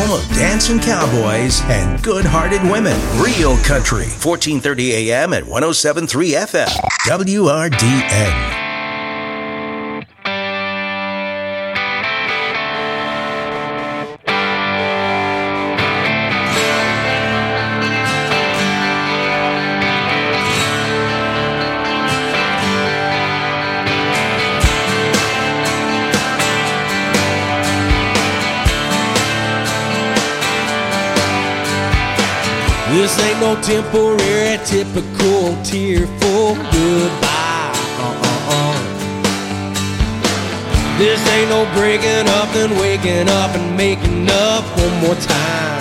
home of dancing cowboys and good-hearted women. Real Country, 1430 AM at 107.3 FM. WRDN. This ain't no temporary, typical, tearful goodbye. This ain't no breaking up and waking up and making up one more time.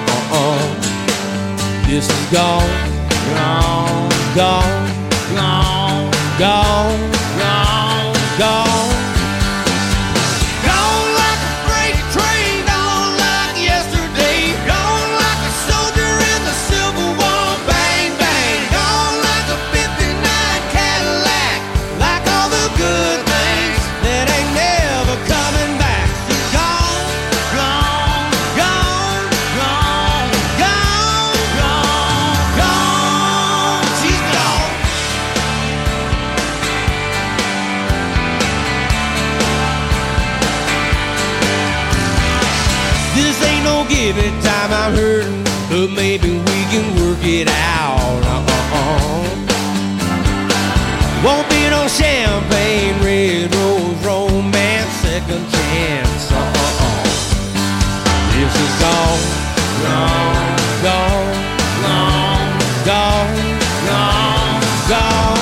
This is gone, gone, gone, gone, gone, gone, gone. Every time I'm hurting, but maybe we can work it out. Won't be no champagne, red rose, romance, second chance. This is gone, gone, gone, gone, gone, gone, gone.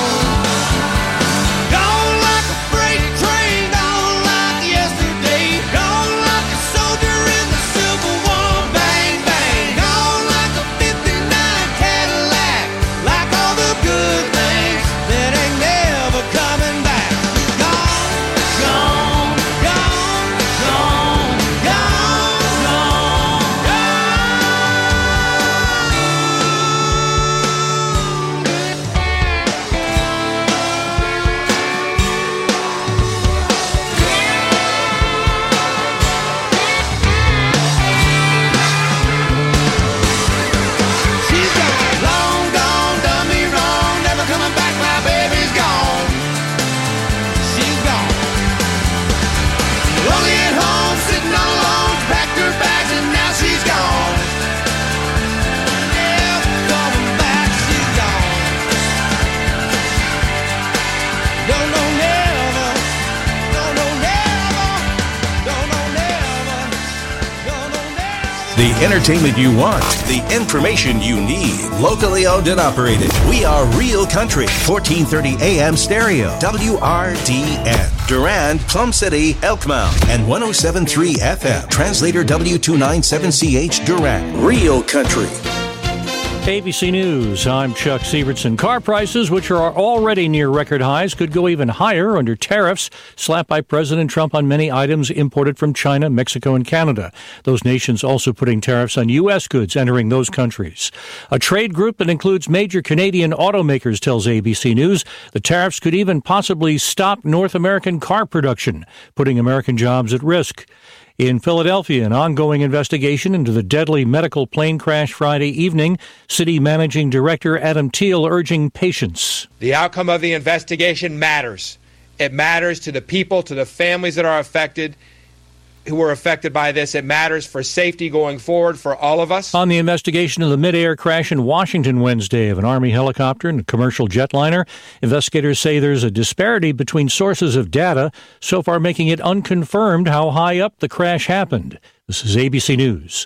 The entertainment you want, the information you need. Locally owned and operated. We are Real Country, 1430 AM stereo, WRDN. Durand, Plum City, Elkmount, and 107.3 FM. Translator W297CH Durand. Real Country. ABC News, I'm Chuck Sievertson. Car prices, which are already near record highs, could go even higher under tariffs slapped by President Trump on many items imported from China, Mexico, and Canada. Those nations also putting tariffs on U.S. goods entering those countries. A trade group that includes major Canadian automakers tells ABC News the tariffs could even possibly stop North American car production, putting American jobs at risk. In Philadelphia, an ongoing investigation into the deadly medical plane crash Friday evening. City Managing Director Adam Thiel urging patience. The outcome of the investigation matters. It matters to the people, to the families that are affected, who were affected by this. It matters for safety going forward for all of us. On the investigation of the mid-air crash in Washington Wednesday of an Army helicopter and a commercial jetliner, investigators say there's a disparity between sources of data, so far making it unconfirmed how high up the crash happened. This is ABC News.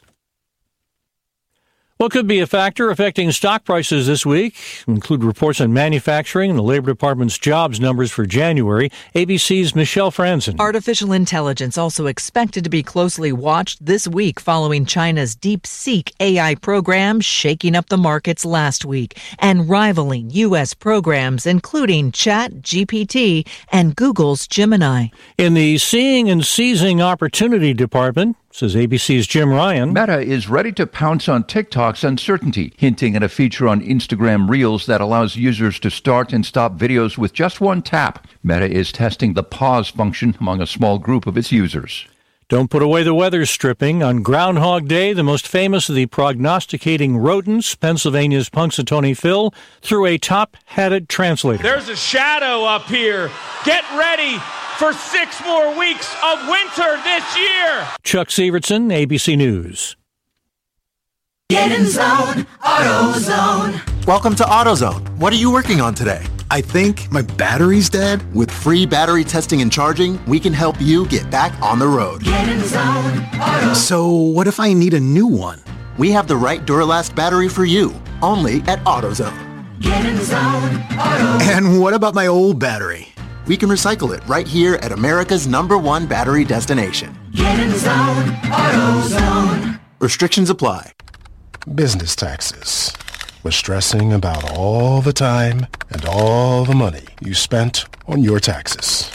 What could be a factor affecting stock prices this week include reports on manufacturing and the Labor Department's jobs numbers for January. ABC's Michelle Franzen. Artificial intelligence also expected to be closely watched this week following China's DeepSeek AI program shaking up the markets last week and rivaling U.S. programs including ChatGPT and Google's Gemini. In the Seeing and Seizing Opportunity Department, says ABC's Jim Ryan, Meta is ready to pounce on TikTok's uncertainty, hinting at a feature on Instagram Reels that allows users to start and stop videos with just one tap. Meta is testing the pause function among a small group of its users. Don't put away the weather stripping. On Groundhog Day, the most famous of the prognosticating rodents, Pennsylvania's Punxsutawney Phil, threw a top-hatted translator. There's a shadow up here. Get ready for 6 more weeks of winter this year. Chuck Sievertson, ABC News. Get in zone, AutoZone. Welcome to AutoZone. What are you working on today? I think my battery's dead. With free battery testing and charging, we can help you get back on the road. Get in zone, AutoZone. So what if I need a new one? We have the right Duralast battery for you, only at AutoZone. Get in zone, AutoZone. And what about my old battery? We can recycle it right here at America's #1 battery destination. Get in zone, AutoZone. Restrictions apply. Business taxes. Was stressing about all the time and all the money you spent on your taxes.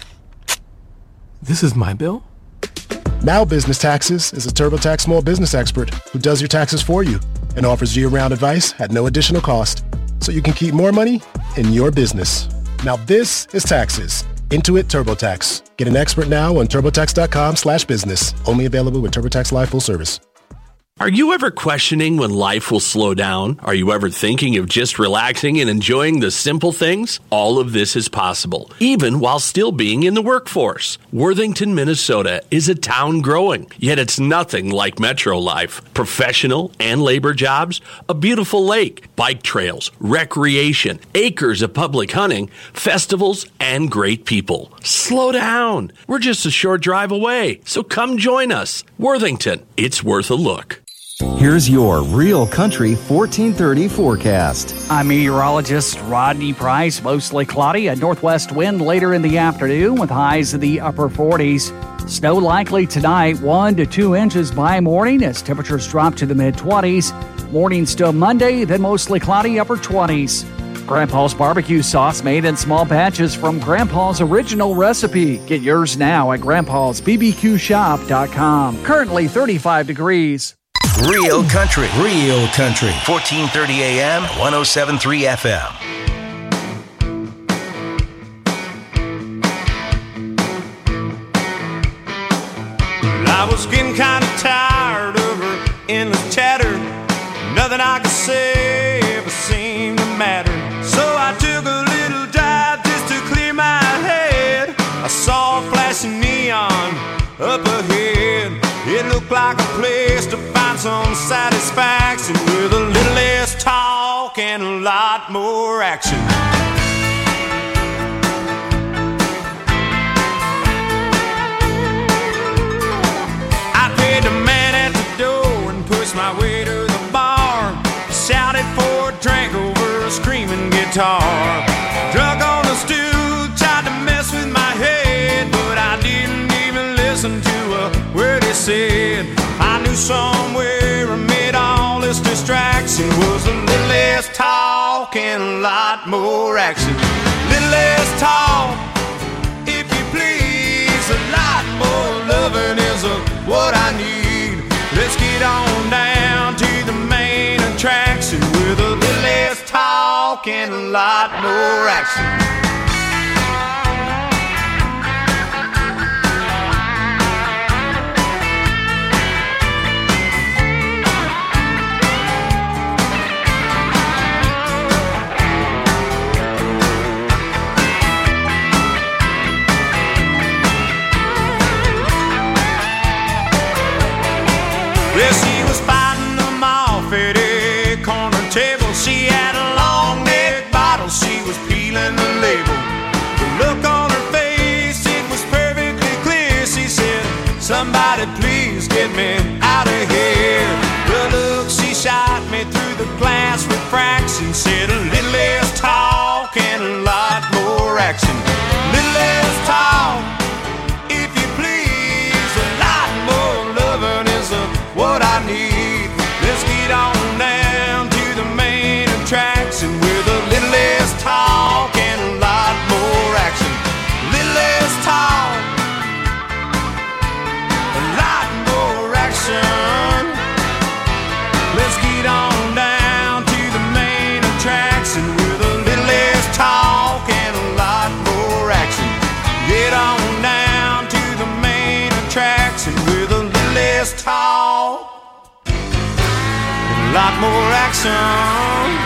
This is my bill? Now Business Taxes is a TurboTax small business expert who does your taxes for you and offers year-round advice at no additional cost, so you can keep more money in your business. Now this is taxes. Intuit TurboTax. Get an expert now on TurboTax.com/business. Only available with TurboTax Live full service. Are you ever questioning when life will slow down? Are you ever thinking of just relaxing and enjoying the simple things? All of this is possible, even while still being in the workforce. Worthington, Minnesota is a town growing, yet it's nothing like metro life. Professional and labor jobs, a beautiful lake, bike trails, recreation, acres of public hunting, festivals, and great people. Slow down. We're just a short drive away, so come join us. Worthington, it's worth a look. Here's your Real Country 1430 forecast. I'm meteorologist Rodney Price. Mostly cloudy, a northwest wind later in the afternoon with highs in the upper 40s. Snow likely tonight, 1 to 2 inches by morning as temperatures drop to the mid-20s. Morning still Monday, then mostly cloudy, upper 20s. Grandpa's barbecue sauce made in small batches from Grandpa's original recipe. Get yours now at grandpa'sbbqshop.com. Currently 35 degrees. Real Country. 1430 AM, 107.3 FM. I was getting kind of tired of her endless chatter. Nothing I could say ever seemed to matter. So I took a little drive just to clear my head. I saw a flashing neon up ahead. It looked like a place to find some satisfaction with a little less talk and a lot more action. I paid the man at the door and pushed my way to the bar. Shouted for a drink over a screaming guitar. Drunk on the stool, tried to mess with my head, but I didn't even listen to a word he said. I knew somewhere amid all this distraction was a little less talk and a lot more action. Little less talk, if you please, a lot more loving is what I need. Let's get on down to the main attraction with a little less talk and a lot more action. Well, she was fighting them off at a corner table. She had a long neck bottle, she was peeling the label. The look on her face, it was perfectly clear. She said, somebody please get me out of here. The look she shot me through the glass refraction said a little less talk and a lot more action. Little less talk, if you please, a lot more loving is what I need. Let's get on down to the main attraction with a little less talk and a lot more action. Little less talk, a lot more action. Let's get on down to the main attraction with a little less talk and a lot more action. Get on Jackson with a little less talk, a lot more action.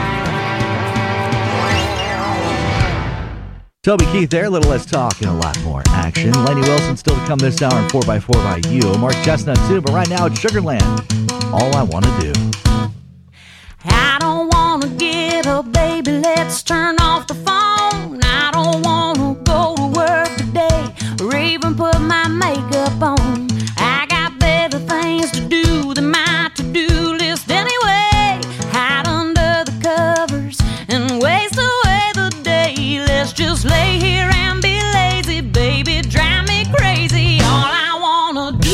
Toby Keith there, a little less talk and a lot more action. Lainey Wilson still to come this hour in 4x4 by you. Mark Chestnut too, but right now it's Sugarland. All I Want to Do. I don't want to get up, baby, let's turn off the phone. I don't want to go to work today or even put my makeup on. I got better things to do than my to-do list anyway. Hide under the covers and waste away the day. Let's just lay here and be lazy, baby, drive me crazy. All I wanna do,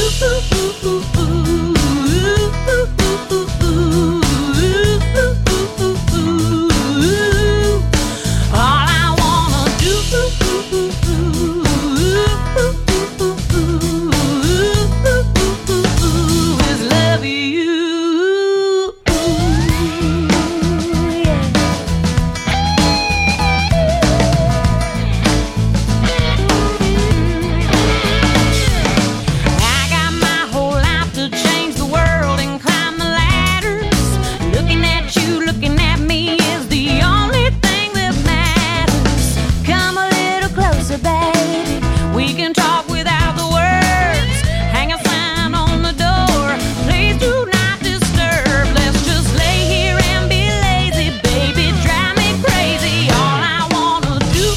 all I wanna do is love you. I got my whole life to change the world and climb the ladders. Looking at you, looking at me is the only thing that matters. Come a little closer, baby. We can talk without the words. Hang a sign on the door. Please do not disturb. Let's just lay here and be lazy, baby. Drive me crazy. All I wanna do.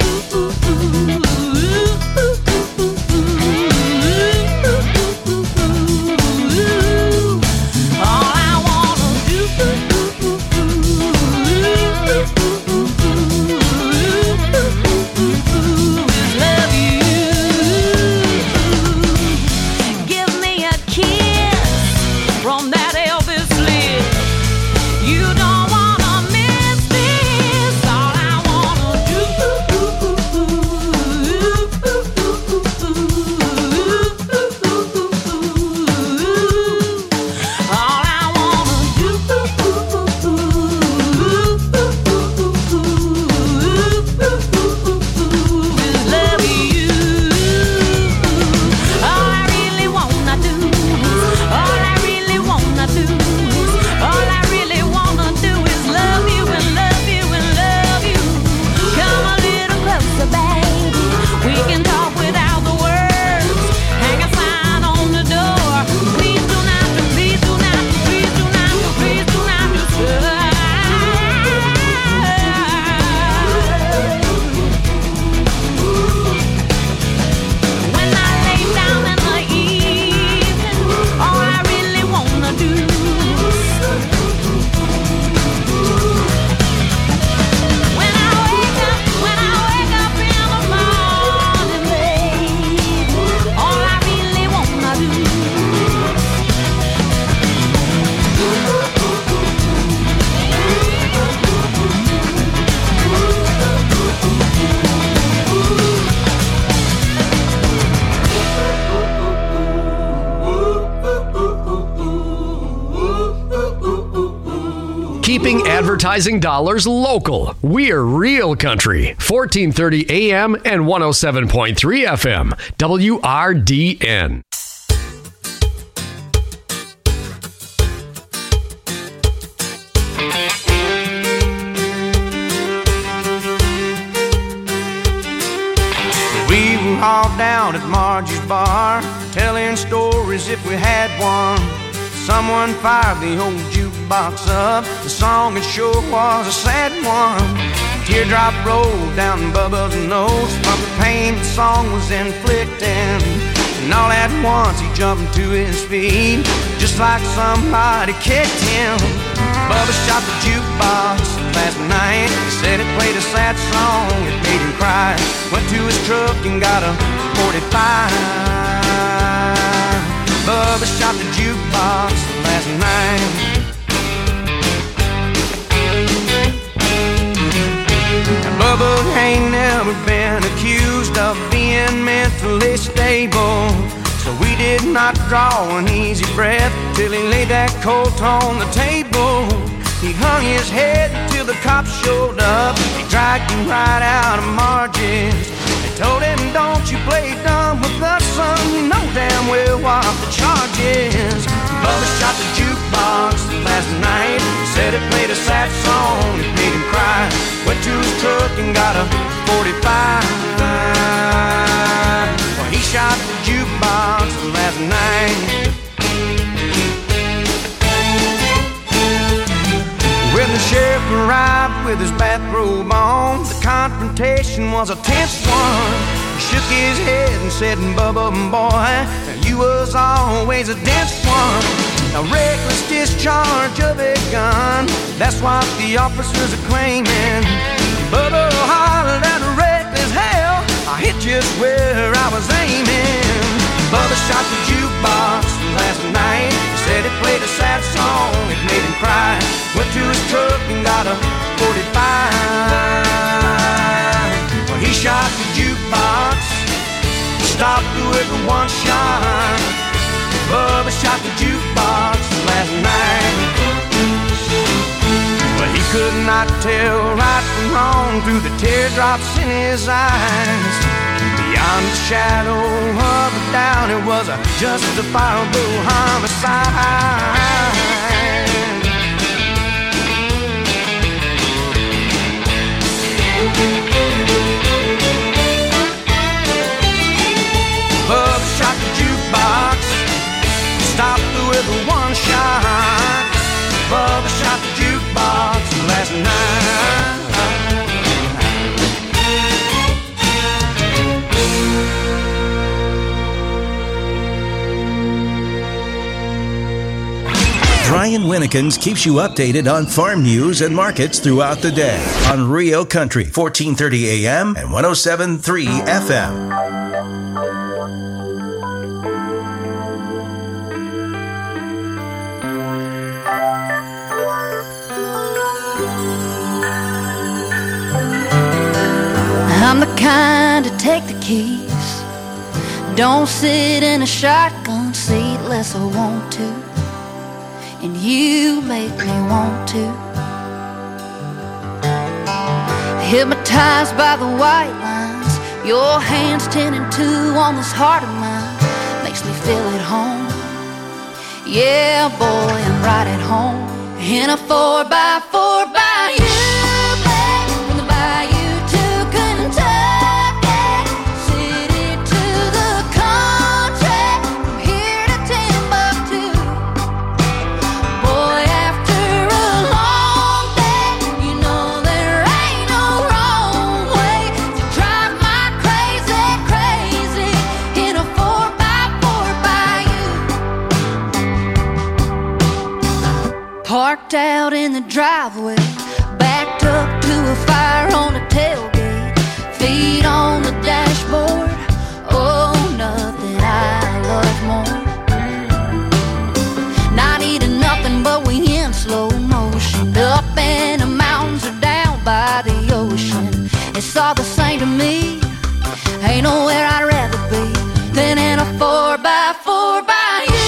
All I wanna do is love you. Give me a kiss from that Elvis lips. You don't wanna miss this. All I wanna do. All I wanna do is love you. All I really wanna do, all I really wanna do, all I really wanna do is love you and love you and love you. Come a little closer, baby. We can talk without the words. Hang a sign on the door. Please do not, please do not, please do not, please do not disturb. When I lay down in the evening, all I really wanna do. When I wake up in the morning, baby, all I really wanna do. Keeping advertising dollars local. We're Real Country. 1430 AM and 107.3 FM. WRDN. We were all down at Margie's bar, telling stories if we had one. Someone fired the old jukebox up. The song it sure was a sad one. Teardrop rolled down Bubba's nose from the pain the song was inflicting. And all at once he jumped to his feet, just like somebody kicked him. Bubba shot the jukebox last night. He said it played a sad song, it made him cry. Went to his truck and got a 45. Bubba shot the jukebox last night. Now, Bubba ain't never been accused of being mentally stable, so we did not draw an easy breath till he laid that coat on the table. He hung his head till the cops showed up. They dragged him right out of Margie's. They told him, don't you play dumb with us, son. You know damn drop the charges. Bubba shot the jukebox last night. Said it played a sad song, it made him cry. Went to his truck and got a 45. Well, he shot the jukebox last night. When the sheriff arrived with his bathrobe on, the confrontation was a tense one. He shook his head and said, Bubba, boy, you was always a dense one. A reckless discharge of a gun, that's what the officers are claiming. Bubba hollered at reckless hell, I hit just where I was aiming. Bubba shot the jukebox last night. Said it played a sad song, it made him cry. Went to his truck and got a 45. Well, he shot the jukebox, stopped with one shot. Bubba shot the jukebox last night. But he could not tell right from wrong through the teardrops in his eyes. Beyond the shadow of a doubt, it was a justifiable homicide. Bubba shot the jukebox, stopped with one shot. Bubba shot the jukebox last night. Brian Winnekins keeps you updated on farm news and markets throughout the day on Rio Country, 1430 AM and 107.3 FM. I'm the kind to take the keys, don't sit in a shotgun seat unless I want to, and you make me want to. Hypnotized by the white lines, your hands 10 and 2 on this heart of mine, makes me feel at home. Yeah, boy, I'm right at home in a 4x4 by you. Parked out in the driveway, backed up to a fire on the tailgate, feet on the dashboard. Oh, nothing I love more. Not eating nothing, but we in slow motion, up in the mountains or down by the ocean. It's all the same to me. Ain't nowhere I'd rather be than in a 4x4 by you.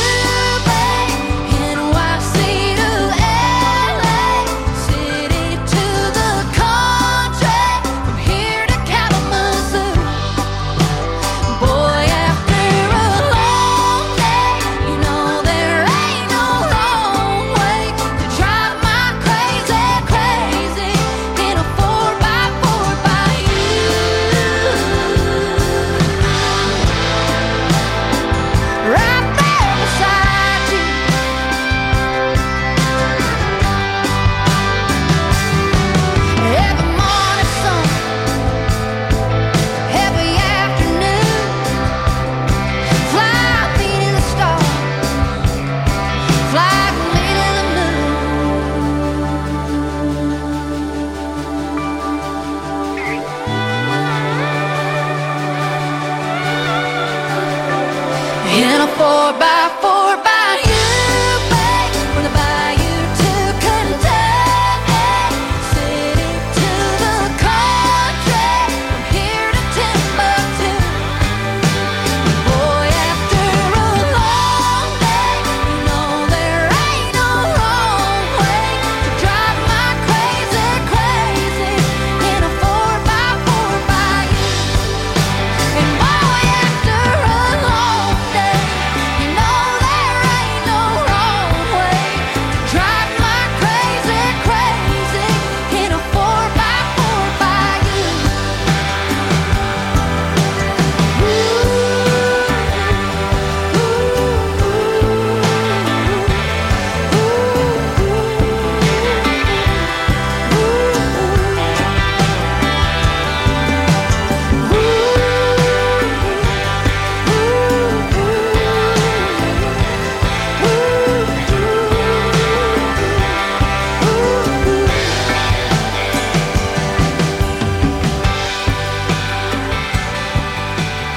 In a 4x4 by you, babe, from the bayou to Kentucky, city to the country, from here to Timbuktu. Boy, after a long day, you know there ain't no wrong way to drive my crazy, crazy in a 4x4 by you. And boy, after a long day, you know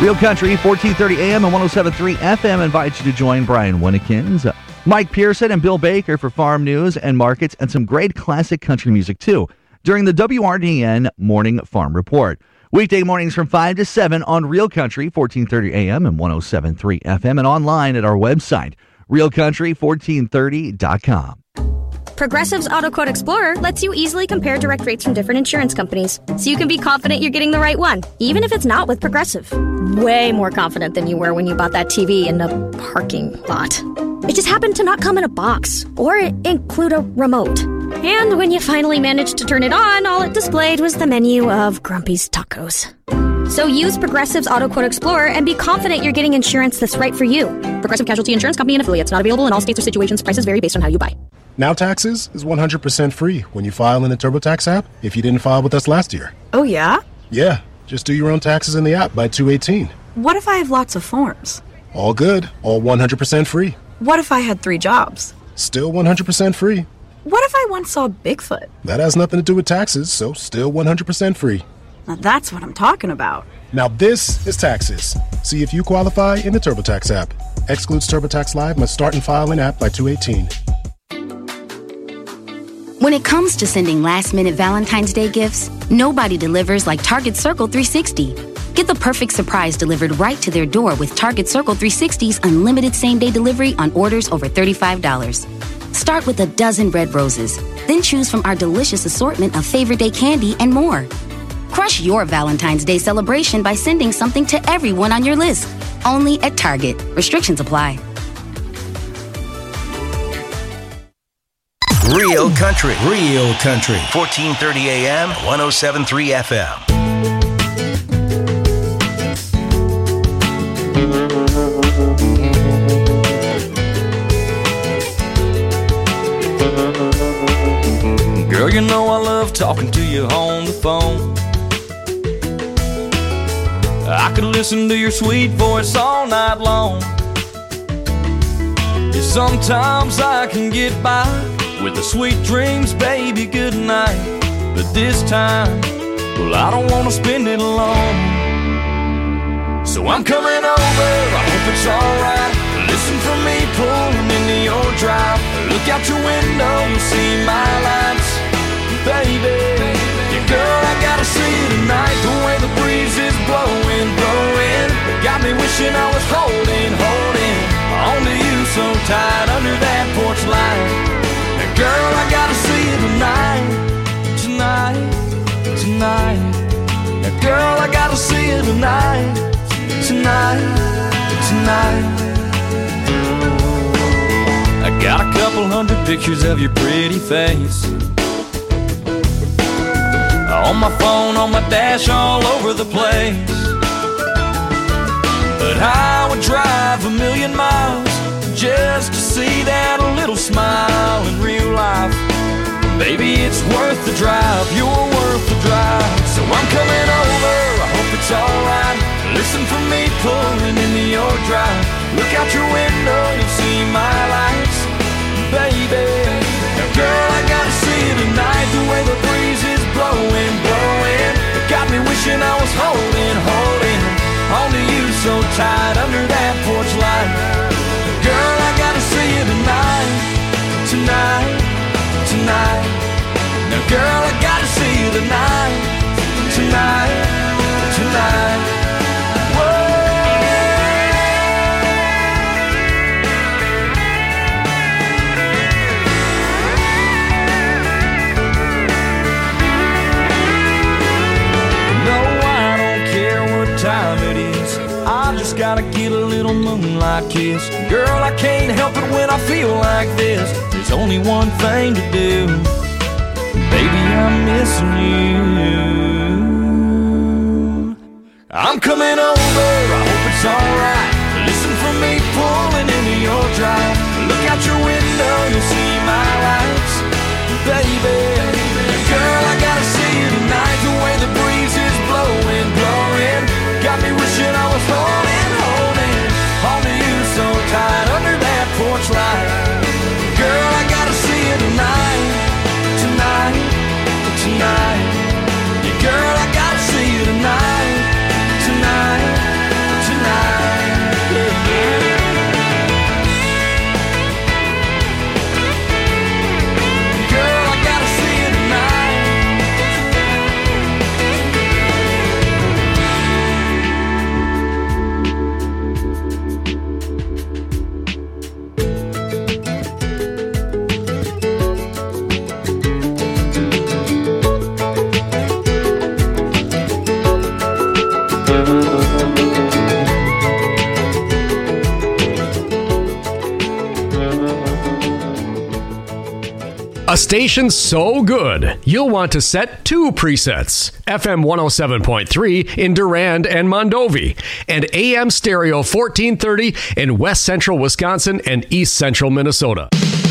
Real Country, 1430 AM and 107.3 FM invites you to join Brian Winnekins, Mike Pearson, and Bill Baker for farm news and markets and some great classic country music, too, during the WRDN Morning Farm Report. Weekday mornings from 5 to 7 on Real Country, 1430 AM and 107.3 FM, and online at our website, realcountry1430.com. Progressive's Auto Quote Explorer lets you easily compare direct rates from different insurance companies, so you can be confident you're getting the right one, even if it's not with Progressive. Way more confident than you were when you bought that TV in the parking lot. It just happened to not come in a box or include a remote. And when you finally managed to turn it on, all it displayed was the menu of Grumpy's Tacos. So use Progressive's Auto Quote Explorer and be confident you're getting insurance that's right for you. Progressive Casualty Insurance Company and affiliates. Not available in all states or situations. Prices vary based on how you buy. Now Taxes is 100% free when you file in the TurboTax app if you didn't file with us last year. Oh, yeah? Yeah, just do your own taxes in the app by 2/18. What if I have lots of forms? All good, all 100% free. What if I had 3 jobs? Still 100% free. What if I once saw Bigfoot? That has nothing to do with taxes, so still 100% free. Now that's what I'm talking about. Now this is Taxes. See if you qualify in the TurboTax app. Excludes TurboTax Live, must start and file in app by 2/18. When it comes to sending last-minute Valentine's Day gifts, nobody delivers like Target Circle 360. Get the perfect surprise delivered right to their door with Target Circle 360's unlimited same-day delivery on orders over $35. Start with a dozen red roses, then choose from our delicious assortment of favorite day candy and more. Crush your Valentine's Day celebration by sending something to everyone on your list. Only at Target. Restrictions apply. Real Country. 1430 AM, 107.3 FM. Girl, you know I love talking to you on the phone. I could listen to your sweet voice all night long. Yeah, sometimes I can get by with the sweet dreams, baby, good night. But this time, well, I don't want to spend it alone. So I'm coming over, I hope it's alright. Listen for me pulling into your drive. Look out your window, you'll see my lights. Baby, yeah, girl, I gotta see you tonight. The way the breeze is blowing, blowing, got me wishing I was holding onto you so tight under that porch light. Now, girl, I gotta see you tonight. Now, girl, I gotta see you tonight. I got a couple hundred pictures of your pretty face on my phone, on my dash, all over the place. But I would drive 1,000,000 miles just to see that little smile in real life. Baby, it's worth the drive, you're worth the drive. So I'm coming over, I hope it's alright. Listen for me pulling into your drive. Look out your window, you'll see my lights. Baby, now girl, I gotta see you tonight. The way the breeze is blowing, blowing, it got me wishing I was holding onto you so tight under that porch light. Girl, I gotta see you tonight. Now girl, I gotta see you tonight. Gotta get a little moonlight kiss. Girl, I can't help it when I feel like this. There's only one thing to do. Baby, I'm missing you. I'm coming over, I hope it's alright. Listen for me pulling into your drive. Look out your window, you'll see my lights. Baby, girl, I gotta see you tonight. The way the breeze is blowing, blowing, got me wishing I was holding onto you so tight under that porch light. Girl, I gotta see you tonight. Yeah, girl, I gotta see you tonight. A station so good, you'll want to set 2 presets. FM 107.3 in Durand and Mondovi, and AM stereo 1430 in West Central Wisconsin and East Central Minnesota.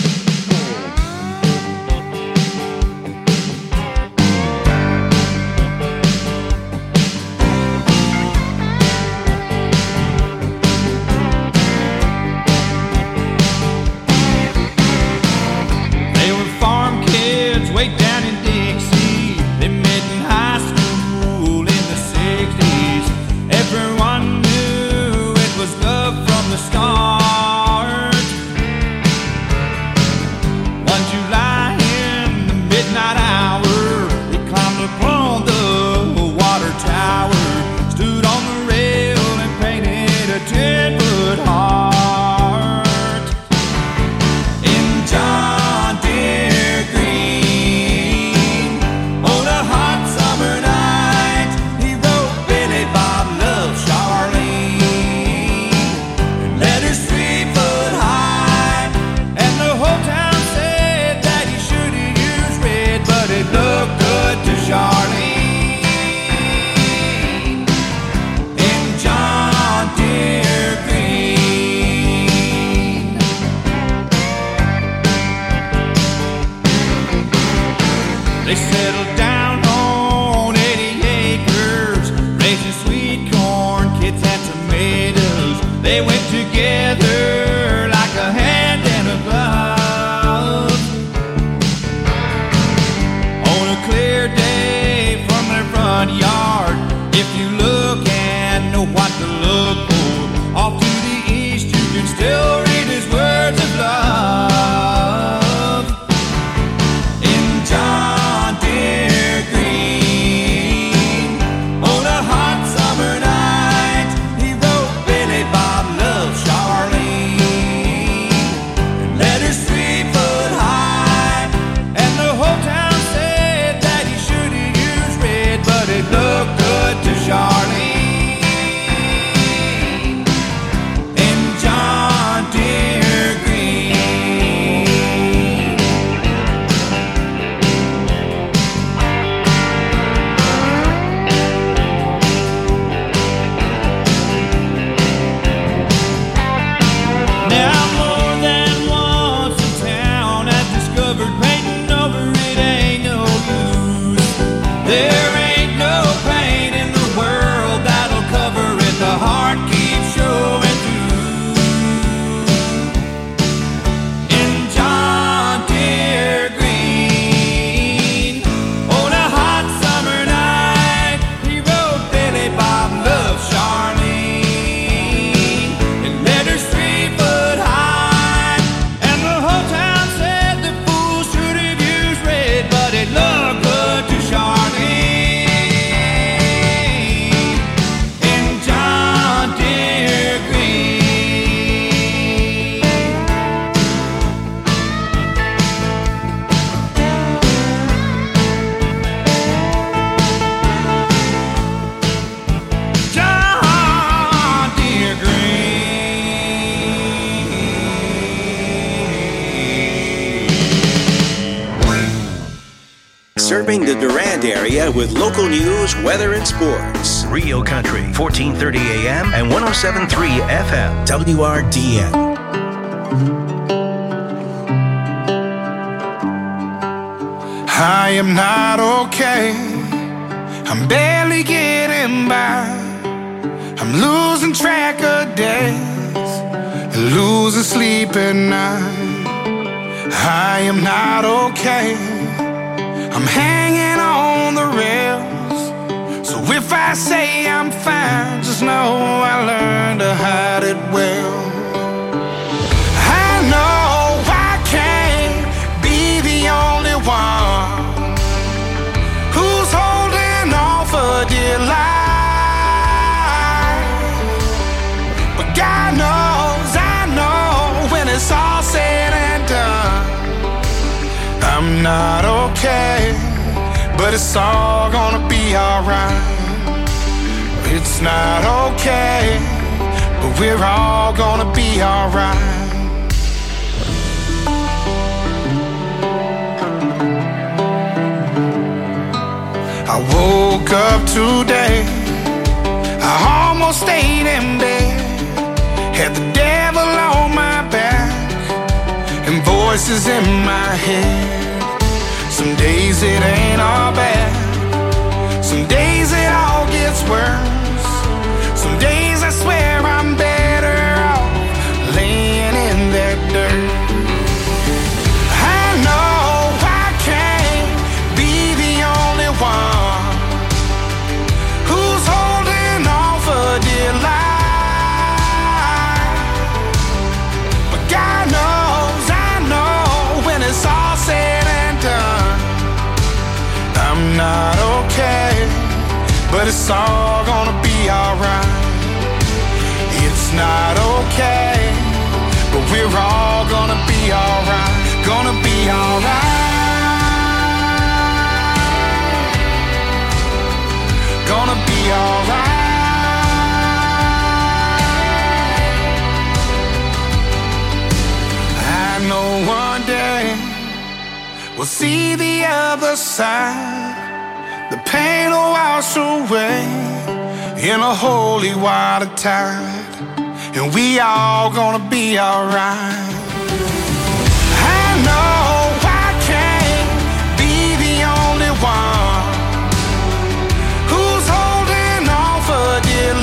Serving the Durand area with local news, weather, and sports. Rio Country, 1430 AM and 107.3 FM, WRDN. I am not okay. I'm barely getting by. I'm losing track of days, losing sleep at night. I am not okay. I'm hanging on the rails. So if I say I'm fine, just know I learned to hide it well. I know I can't be the only one who's holding on for dear life. But God knows, I know when it's all said and done, I'm not okay, but it's all gonna be alright. It's not okay, but we're all gonna be alright. woke up today, I almost stayed in bed. Had the devil on my back and voices in my head. Some days it ain't all bad, some days it all gets worse. Some days I swear I'm better off laying in that dirt. I know I can't be the only one who's holding on for dear life. But God knows, I know, when it's all said and done, I'm not okay, but it's all gonna be alright. It's not okay, but we're all gonna be alright. Gonna be alright. Gonna be alright. I know one day we'll see the other side. The pain will wash away in a holy water tide, and we all gonna be alright. I know I can't be the only one who's holding on for dear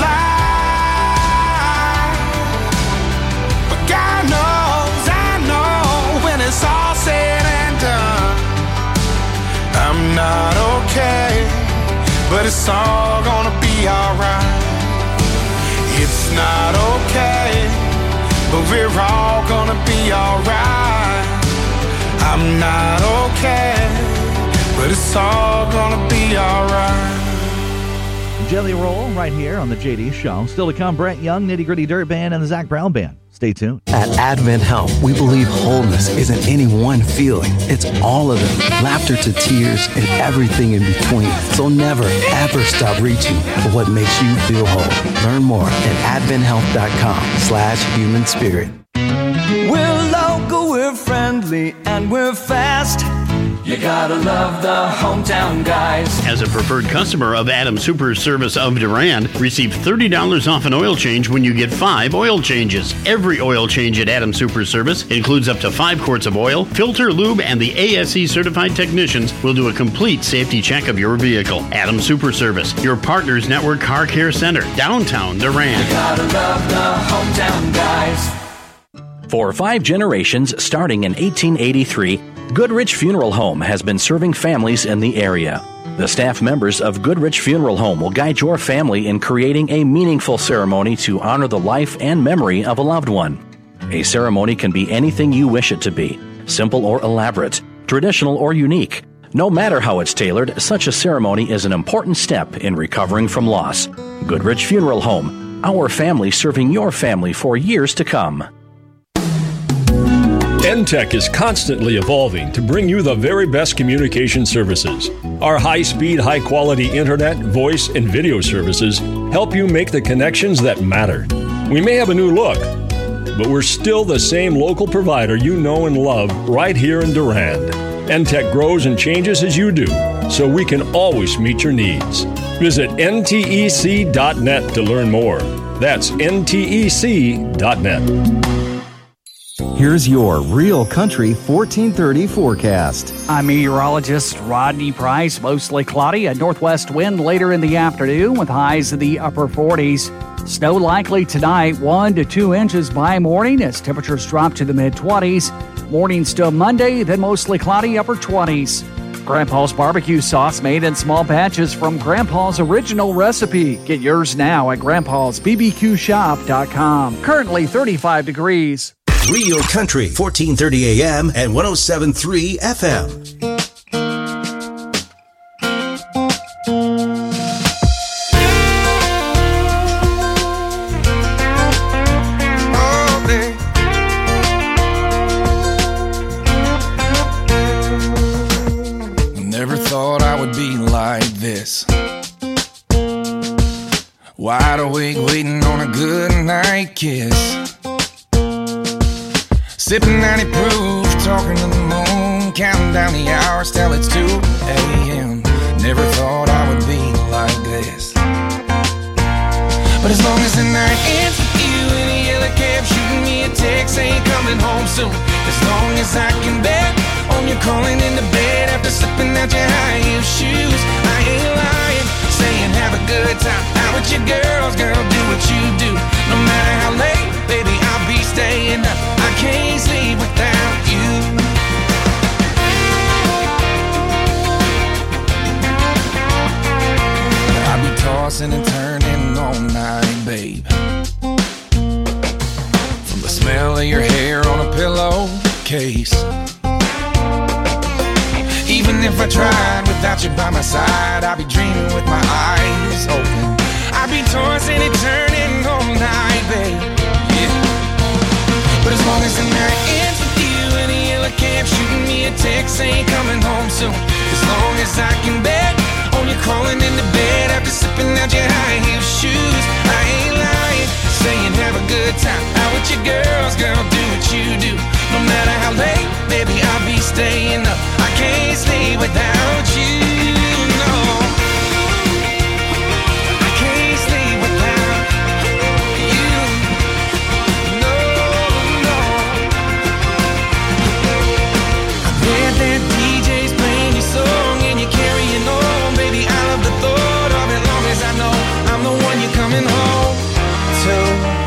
life. But God knows, I know, when it's all said and done, I'm not okay, but it's all gonna be alright. It's not okay, but we're all gonna be alright. I'm not okay, but it's all gonna be alright. Jelly Roll right here on the JD Show. Still to come, Brett Young, Nitty Gritty Dirt Band, and the Zach Brown Band. Stay tuned. At Advent Health, we believe wholeness isn't any one feeling. It's all of them. Laughter to tears and everything in between. So never, ever stop reaching for what makes you feel whole. Learn more at adventhealth.com/human spirit. We're local, we're friendly, and we're fast. You gotta love the hometown guys. As a preferred customer of Adam Super Service of Durand, receive $30 off an oil change when you get 5 oil changes. Every oil change at Adam Super Service includes up to 5 quarts of oil, filter, lube, and the ASE certified technicians will do a complete safety check of your vehicle. Adam Super Service, your Partners Network Car Care Center, downtown Durand. You gotta love the hometown guys. For 5 generations, starting in 1883, Goodrich Funeral Home has been serving families in the area. The staff members of Goodrich Funeral Home will guide your family in creating a meaningful ceremony to honor the life and memory of a loved one. A ceremony can be anything you wish it to be, simple or elaborate, traditional or unique. No matter how it's tailored, such a ceremony is an important step in recovering from loss. Goodrich Funeral Home, our family serving your family for years to come. NTech is constantly evolving to bring you the very best communication services. Our high-speed, high-quality internet, voice, and video services help you make the connections that matter. We may have a new look, but we're still the same local provider you know and love right here in Durand. NTech grows and changes as you do, so we can always meet your needs. Visit ntec.net to learn more. That's ntec.net. Here's your Real Country 1430 forecast. I'm meteorologist Rodney Price. Mostly cloudy, a northwest wind later in the afternoon with highs in the upper 40s. Snow likely tonight, 1 to 2 inches by morning as temperatures drop to the mid-20s. Morning still Monday, then mostly cloudy, upper 20s. Grandpa's barbecue sauce made in small batches from Grandpa's original recipe. Get yours now at grandpa'sbbqshop.com. Currently 35 degrees. Real Country, 1430 AM and 107.3 FM. Never thought I would be like this. Wide awake waiting on a good night kiss. Sipping 90 proof, talking to the moon, counting down the hours till it's 2 a.m. Never thought I would But as long as the night ends with you in a yellow cab, shooting me a text, ain't coming home soon. As long as I can bet on you crawling into bed after slipping out your high heel shoes, I ain't lying, saying have a good time out with your girls, girl, do what you do. No matter how late, baby, I'll be staying up. I can't sleep without you. I'll be tossing and turning all night, babe, from the smell of your hair on a pillowcase. Even if I tried without you by my side, I'd be dreaming with my eyes open. I'd be tossing and turning all night, babe, yeah. But as long as the night ends with you in a yellow cab, shooting me a text, ain't coming home soon. As long as I can bet on you crawling into bed after slipping out your high heel shoes, I ain't lying, saying have a good time out with your girls, girl, do what you do. No matter how late, baby, I'll be staying up. I can't sleep without you, no. I can't sleep without you, no, no. I bet that DJ's playing your song and you're carrying on, baby, I love the thought of it, long as I know I'm the one you're coming home to.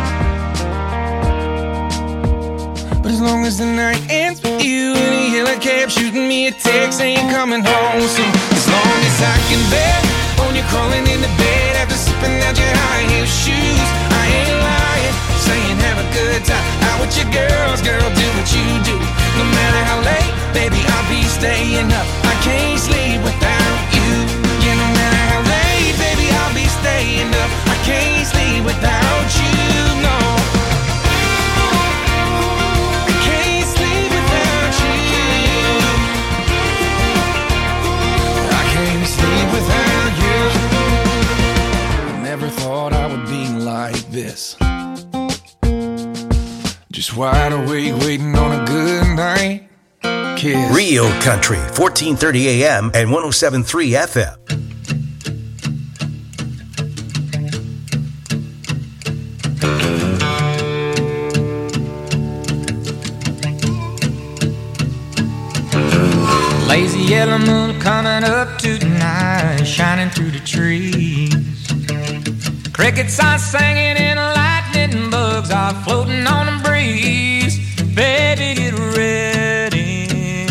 But as long as the night ends with you in a yellow cab, shooting me a text, ain't coming home soon. As long as I can bet on you crawling into bed after slipping out your high heel shoes, I ain't lying, saying have a good time out with your girls, girl, do what you do. No matter how late, baby, I'll be staying up. I can't sleep without you. Yeah, no matter how late, baby, I'll be staying up. I can't sleep without you, no. Without you, I never thought I would be like this. Just wide awake, waiting on a good night kiss. Real Country, 1430 AM and 107.3 FM. Lazy yellow moon coming up tonight, shining through the trees. Crickets are singing and lightning bugs are floating on the breeze. Baby, get ready.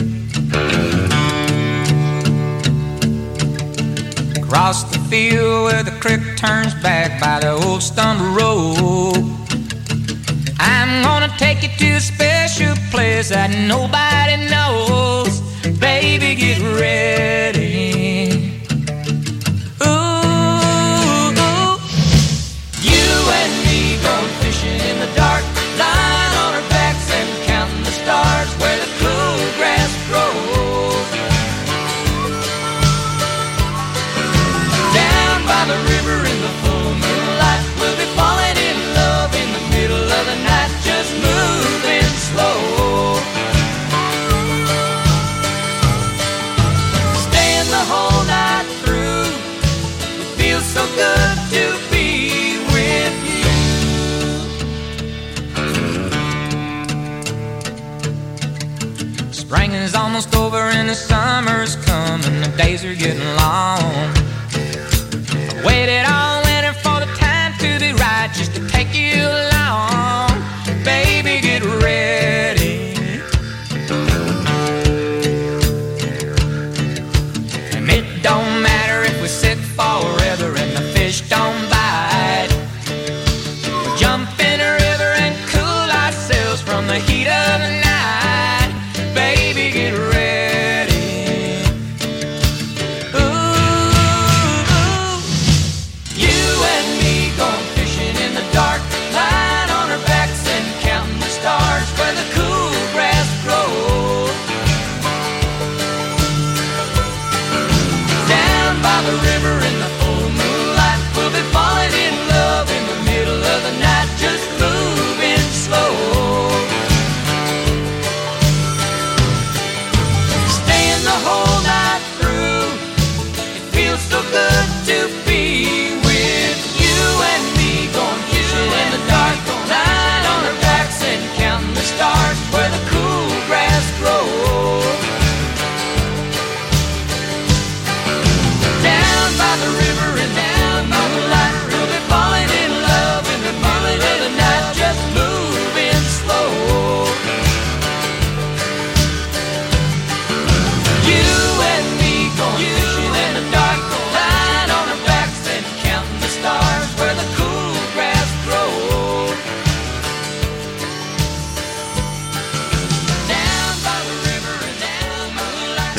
Across the field where the creek turns back by the old stone road, I'm gonna take you to a special place that nobody knows. Baby, get ready. Ooh, ooh. You and me going fishing in the dark, lying on our backs and counting the stars where the cool grass grows. Down by the river in the full moonlight, we'll be falling in love in the middle of the night, just moving slow. Whole night through, it feels so good to be with you. Spring is almost over and the summer's coming, the days are getting long. I waited all winter for the time to be right, just to take you along. Baby, get ready. Don't matter if we sit forever and the fish don't bite. We'll jump in a river and cool ourselves from the heat of the night. Baby, get ready. Ooh, ooh.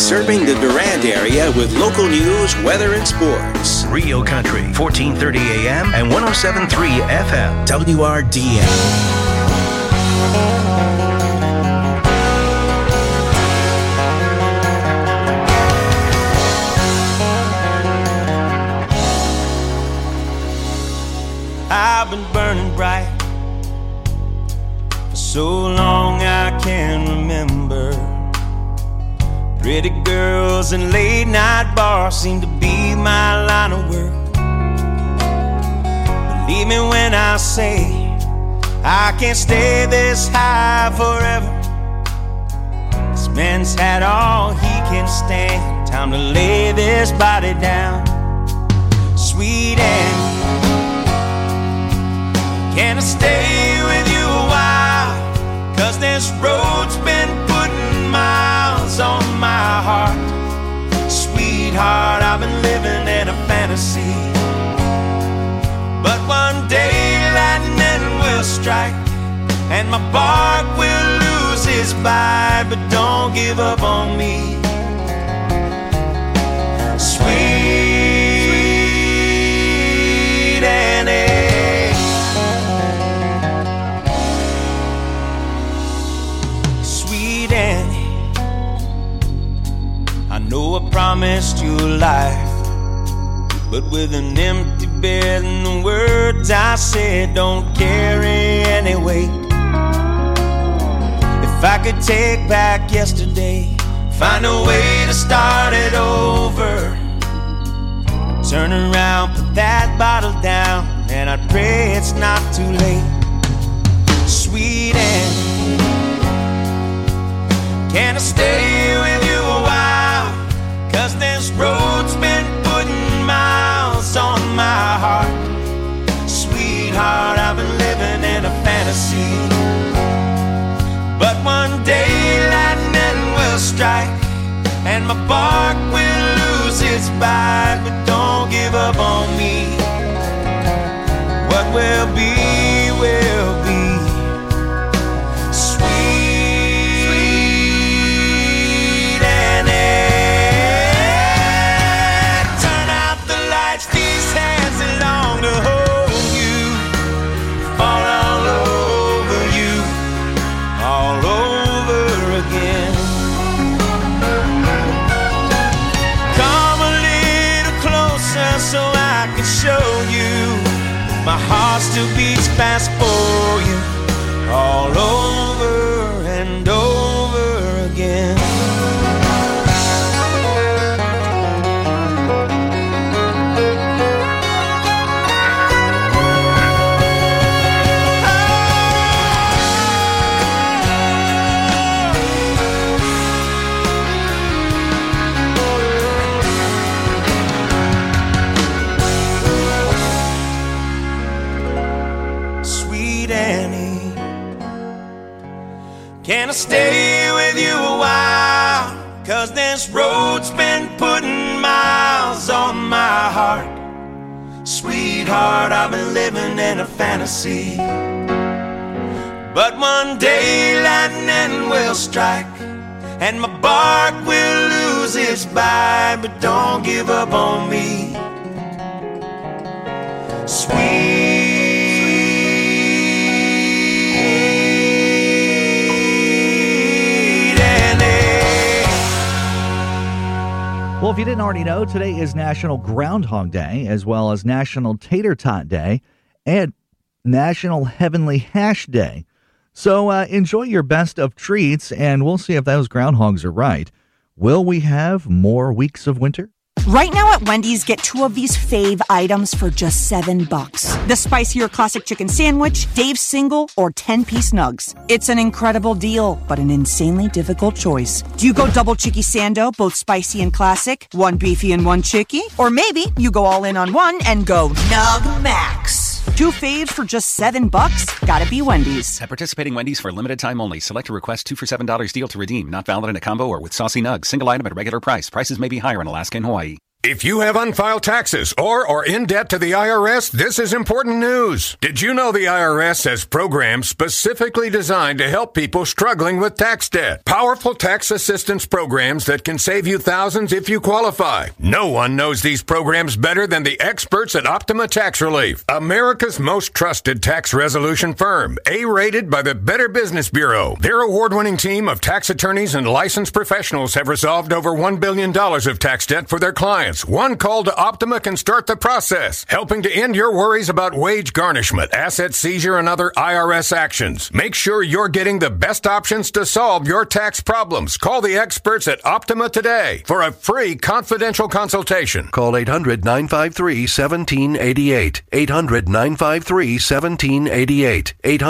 serving the Durand area with local news, weather, and sports. Real Country, 1430 AM and 107.3 FM. WRDN. I've been burning bright for so long I can't remember. Pretty girls and late night bars seem to be my line of work. Believe me when I say I can't stay this high forever. This man's had all he can stand. Time to lay this body down. Sweet Annie, can I stay with you a while? 'Cause this road's been putting miles on my heart. Sweetheart, I've been living in a fantasy. But one day lightning will strike and my bark will lose its bite. But don't give up on me, sweet Annie. I know I promised you a life, but with an empty bed and the words I said don't carry any weight. If I could take back yesterday, find a way to start it over, turn around, put that bottle down, and I'd pray it's not too late. Sweet Annie, can I stay with you a while? 'Cause this road's been putting miles on my heart. Sweetheart, I've been living in a fantasy. But one day lightning will strike and my bark will lose its bite. But don't give up on me. What will be, will be. My heart still beats fast for you, all over and over again. Can I stay with you a while? 'Cause this road's been putting miles on my heart. Sweetheart, I've been living in a fantasy. But one day lightning will strike and my bark will lose its bite. But don't give up on me, sweet. Well, if you didn't already know, today is National Groundhog Day, as well as National Tater Tot Day and National Heavenly Hash Day. So enjoy your best of treats, and we'll see if those groundhogs are right. Will we have more weeks of winter? Right now at Wendy's, get 2 of these fave items for just $7. The spicier classic chicken sandwich, Dave's single, or 10-piece nugs. It's an incredible deal, but an insanely difficult choice. Do you go double chicky sando, both spicy and classic, 1 beefy and 1 chicky? Or maybe you go all in on one and go Nug Max. 2 faves for just $7? Gotta be Wendy's. At participating Wendy's for a limited time only. Select a request 2 for $7 deal to redeem. Not valid in a combo or with saucy nugs. Single item at regular price. Prices may be higher in Alaska and Hawaii. If you have unfiled taxes or are in debt to the IRS, this is important news. Did you know the IRS has programs specifically designed to help people struggling with tax debt? Powerful tax assistance programs that can save you thousands if you qualify. No one knows these programs better than the experts at Optima Tax Relief, America's most trusted tax resolution firm, A-rated by the Better Business Bureau. Their award-winning team of tax attorneys and licensed professionals have resolved over $1 billion of tax debt for their clients. One call to Optima can start the process, helping to end your worries about wage garnishment, asset seizure, and other IRS actions. Make sure you're getting the best options to solve your tax problems. Call the experts at Optima today for a free confidential consultation. Call 800-953-1788. 800-953-1788.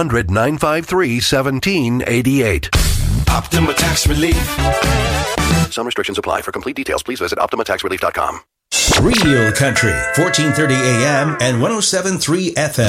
800-953-1788. Optima Tax Relief. Some restrictions apply. For complete details, please visit OptimaTaxRelief.com. Real Country, 1430 AM and 107.3 FM.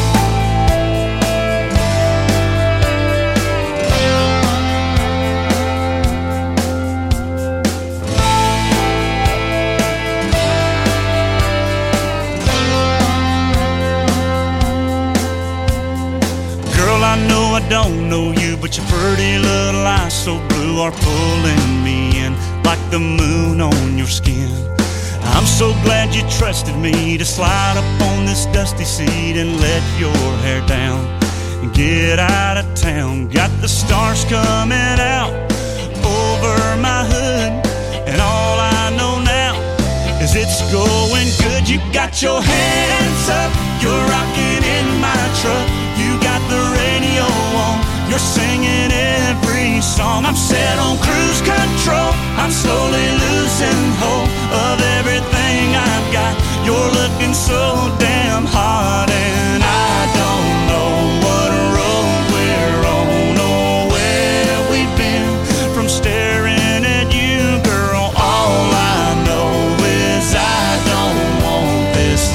Girl, I know I don't know you, but your pretty little eyes so blue are pulling me in like the moon on your skin. I'm so glad you trusted me to slide up on this dusty seat and let your hair down and get out of town. Got the stars coming out over my hood, and all I know now is it's going good. You got your hands up, you're rocking in my truck. You got the radio on, you're singing every song. I'm set on cruise control, I'm slowly losing hope of everything I've got. You're looking so damn hot, and I don't know what road we're on or where we've been from staring at you, girl. All I know is I don't want this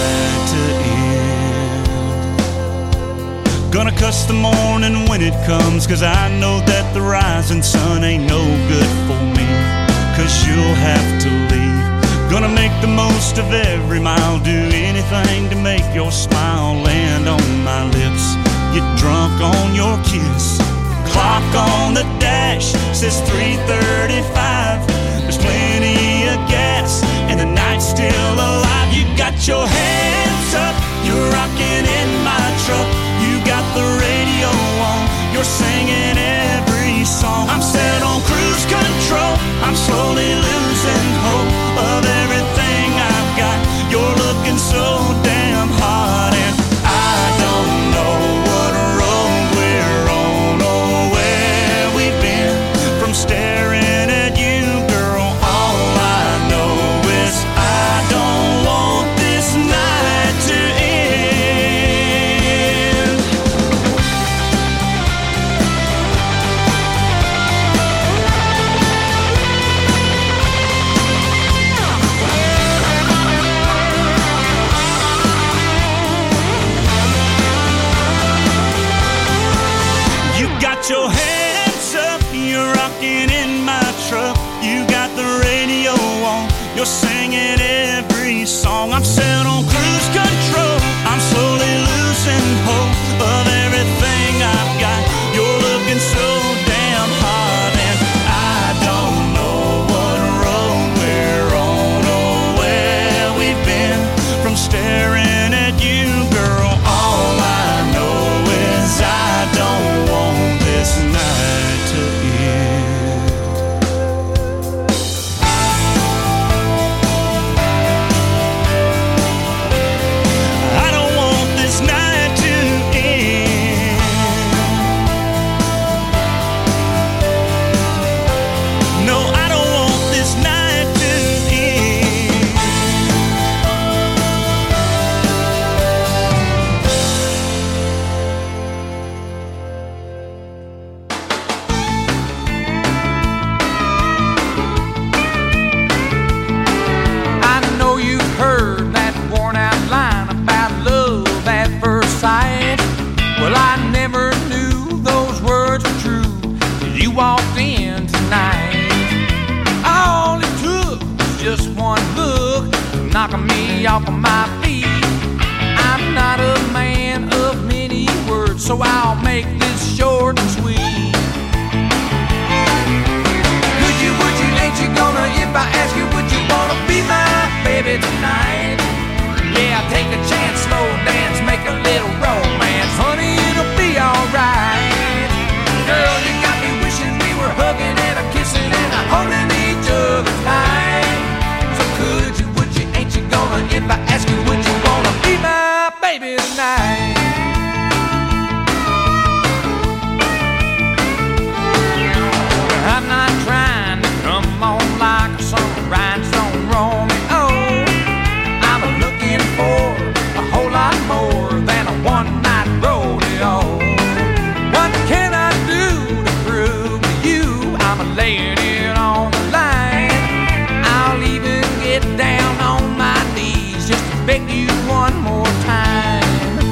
night to end. Gonna cuss the morning when it comes, 'cause I know that the rising sun ain't no good for me, 'cause you'll have to leave. Gonna make the most of every mile, do anything to make your smile land on my lips. Get drunk on your kiss. Clock on the dash says 3:35. There's plenty of gas and the night's still alive. You got your hands up, you're rocking in my truck. You got the radio on, you're singing every song. I'm set on cruise control, I'm slowly losing hope of everything I've got. You're looking so damn hot, and I don't know what road we're on or where we've been from staring at you, girl. All I know is I don't want this night to end. You got your hands up, you're rocking in my truck. You got the radio on, you're singing every song. I'm set on cruise control, I'm slowly losing hope of everything I've got. You're looking so damn hot, and I don't know what road we're on or where we've been from staring at you, girl. All I know is I don't want this night to end. I don't want this night to end. No, I don't want this night to end. I know you've heard that worn out line about love at first sight. Well, I never knew those words were true till you walked in tonight. All it took was just one look knocking me off of my feet. I'm not a man of many words, so I'll make this short and sweet. Could you, would you, ain't you gonna, if I ask you, would you wanna be my baby tonight? Yeah, take a chance, slow dance, make a little romance. Honey, it'll be alright. Girl, you got me wishing we were hugging and a kissing and a holding each other tight. So could you, would you, ain't you gonna, if I ask you, would you wanna be my baby tonight? I'm not trying to come on like some rhinestone Romeo. I'm looking for a whole lot more than a one-night rodeo. What can I do to prove to you I'm laying it on the line? I'll even get down on my knees just to beg you one more time.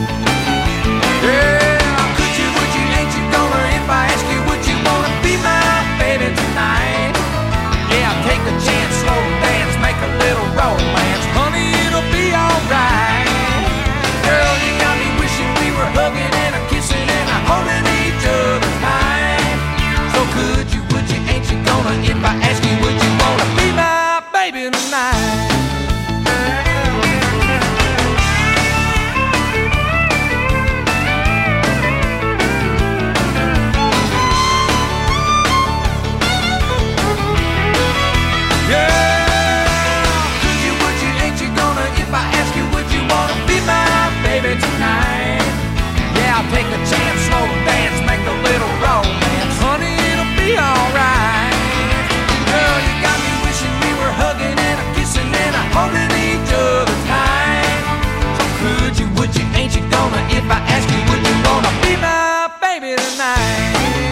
Yeah, could you, would you, ain't you gonna, if I ask you, would you wanna be my baby tonight? Yeah, take a chance, slow dance, make a little romance. Honey, it'll be alright. Girl, you got me wishing we were hugging and a kissing and a holding each other tight. So could you, would you, ain't you gonna, if I ask you, would you wanna be my baby tonight? Tonight, yeah, I'll take a chance, slow dance, make a little romance. Honey, it'll be alright. Girl, you got me wishing we were hugging and a kissing and a holding each other tight. So could you, would you, ain't you gonna, if I ask you, would you wanna be my baby tonight?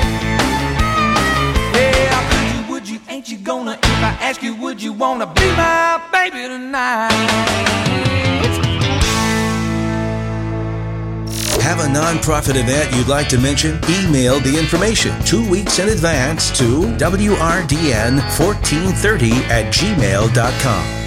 Yeah, could you, would you, ain't you gonna, if I ask you, would you wanna be my baby tonight? Have a nonprofit event you'd like to mention? Email the information 2 weeks in advance to wrdn1430@gmail.com.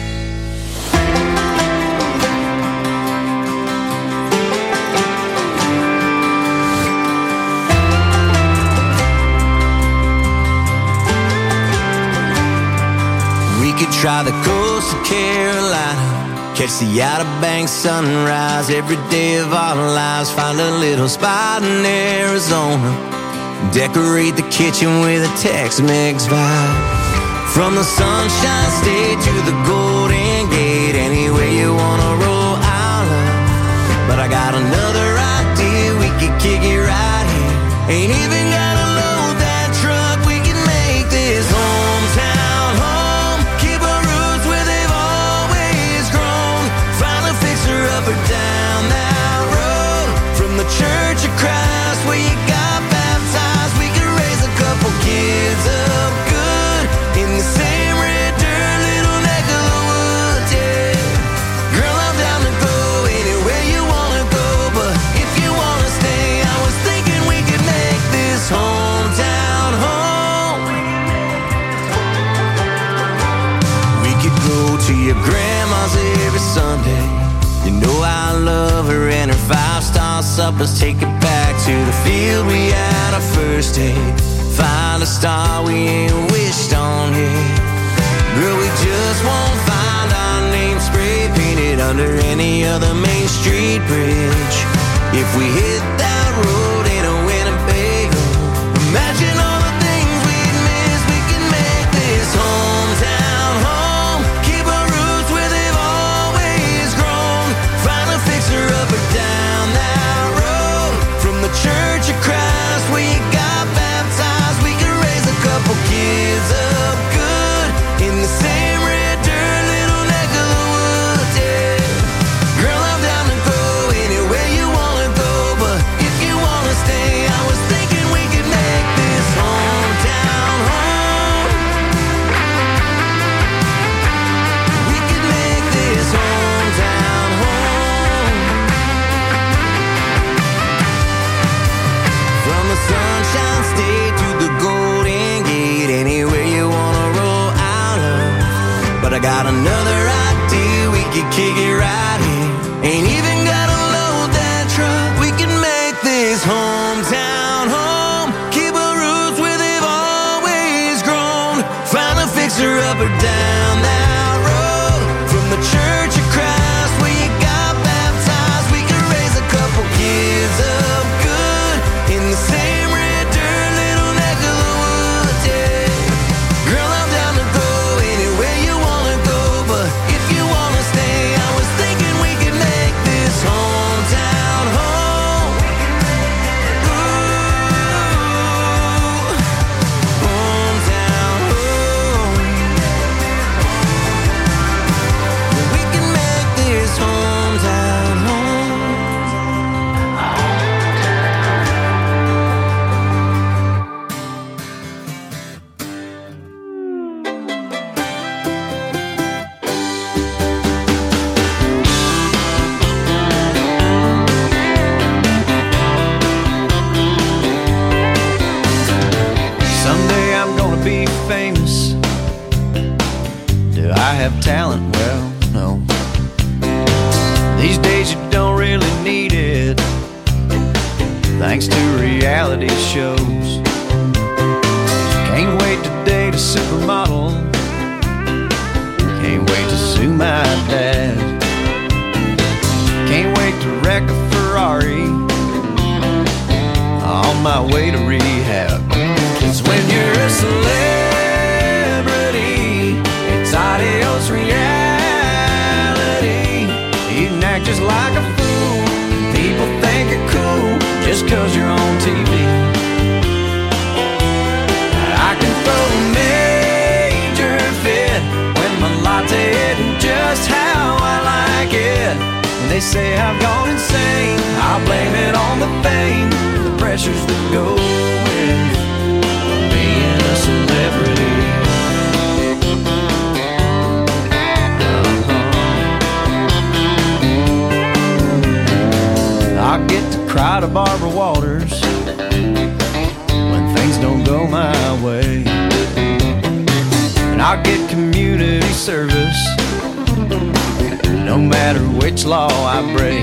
We could try the coast of Carolina, catch the Outer Banks sunrise every day of our lives. Find a little spot in Arizona, decorate the kitchen with a Tex-Mex vibe. From the Sunshine State to the Golden Gate, anywhere you wanna roll, I'll love. But I got another idea, we could kick it right here. Ain't even gotta load that truck, we can make this hometown home. Keep our roots where they've always grown. Find a fixer up or down that road. From the Church of Christ where you got baptized, we could raise a couple kids up good in the same red dirt little neck of the woods, yeah. Girl, I'm down to go anywhere you wanna go, but if you wanna stay, I was thinking we could make this hometown home. We could go to your grandma's every Sunday. You know I love her and her 5-star suppers. Take it back to the field we had our first date. Find a star we ain't wished on yet. Girl, we just won't find our name spray painted under any other Main Street bridge. If we hit that road in a Winnebago, imagine all the things we'd miss. We can make this hometown home. Keep our roots where they've always grown. Find a fixer up or down that road. From the Church of Christ where you got baptized, we can raise a couple kids up good in the same red dirt little neck of the woods, yeah. Girl, I'm down to go anywhere you wanna go, but if you want kids are up or down that road. From the Church of Christ where you got baptized, we could raise a couple kids up good in the same red dirt little neck of the woods, yeah. Girl, I'm down to go anywhere you wanna go, but if you wanna stay, I was thinking we could make this hometown home. Ooh, hometown home. We can make this hometown home. Someday I'm gonna be famous. Do I have talent? Well, no. These days you don't really need it, thanks to reality shows. Can't wait to date a supermodel. Can't wait to sue my dad. Can't wait to wreck a Ferrari on my way to rehab. 'Cause when you're a celebrity, it's adios reality. You can act just like a fool. People think you're cool just 'cause you're on TV. I can throw a major fit when my latte isn't just how I like it. When they say I've gone insane, I'll blame it on the fame, the pressures that go with being a celebrity. I get to cry to Barbara Walters when things don't go my way, and I'll get community service no matter which law I break.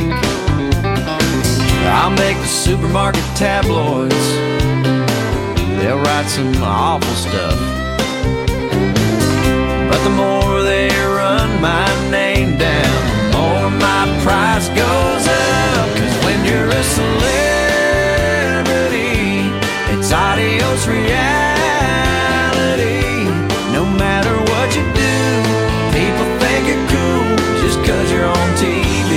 I'll make the supermarket tabloids, they'll write some awful stuff, but the more they run my name down, the more my price goes up. 'Cause when you're a celebrity, it's adios reality. No matter what you do, people think you're cool just 'cause you're on TV.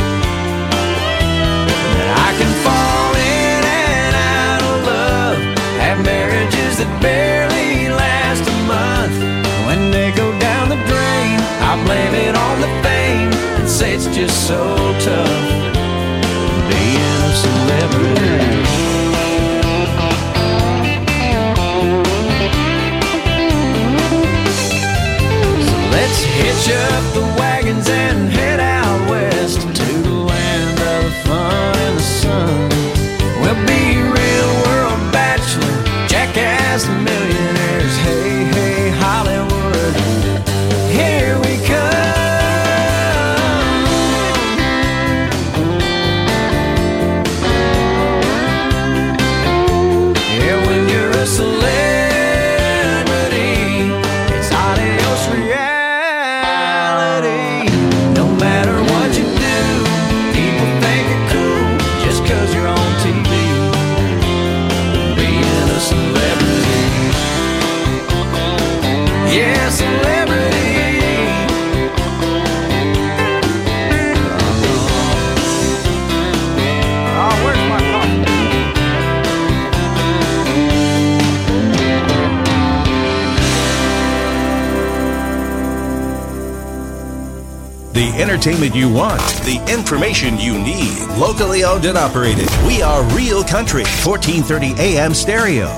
And I can fall in and out of love, have marriages that barely last a month. When they go down the drain, I blame it on the fame and say it's just so tough being a celebrity. So let's hitch up the wagons and head out west to the land of the fun and the sun. We'll be real world bachelor, jackass millionaires. Hey, hey, Hollywood, here we come. Yeah, when you're a celebrity, it's adios reality. No matter what you do, people think you're cool just 'cause you're on TV. Being a celebrity, yeah, celebrity. Oh, where's my coffee? The entertainment you want, the information you need, locally owned and operated. We are Real Country, 1430 AM stereo.